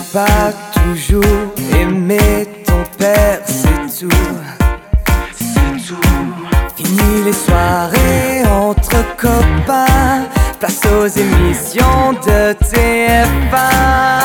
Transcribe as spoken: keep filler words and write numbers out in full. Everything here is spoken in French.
pas toujours aimé ton père, c'est tout. C'est tout. Fini les soirées entre copains, place aux émissions de T F un.